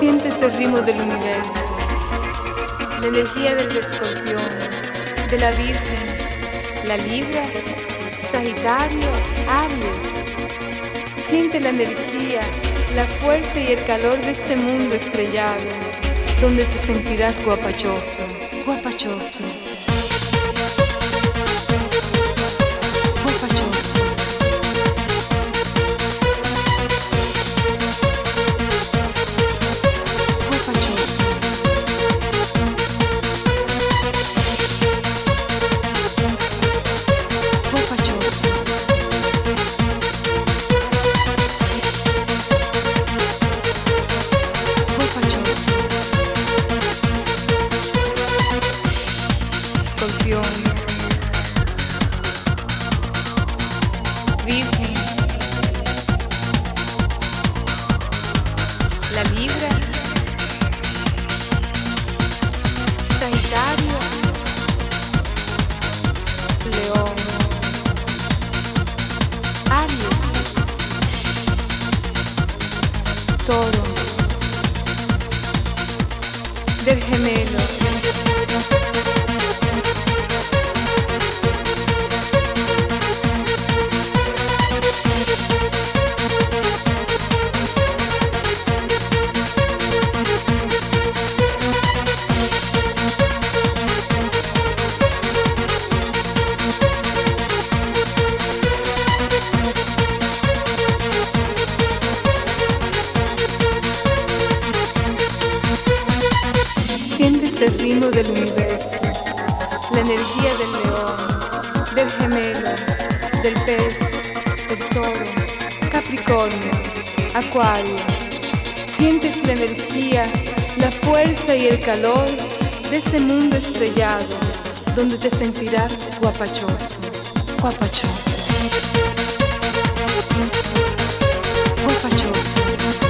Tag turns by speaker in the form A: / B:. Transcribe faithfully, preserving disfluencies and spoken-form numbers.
A: Sientes el ritmo del universo, la energía del escorpión, de la Virgen, la Libra, Sagitario, Aries. Siente la energía, la fuerza y el calor de este mundo estrellado, donde te sentirás guapachoso, guapachoso. Virgen, la Libra, Sagitario, León, Aries, Toro, del Gemelo. Sientes el ritmo del universo, la energía del león, del gemelo, del pez, del toro, Capricornio, Acuario. Sientes la energía, la fuerza y el calor de ese mundo estrellado, donde te sentirás guapachoso, guapachoso, guapachoso.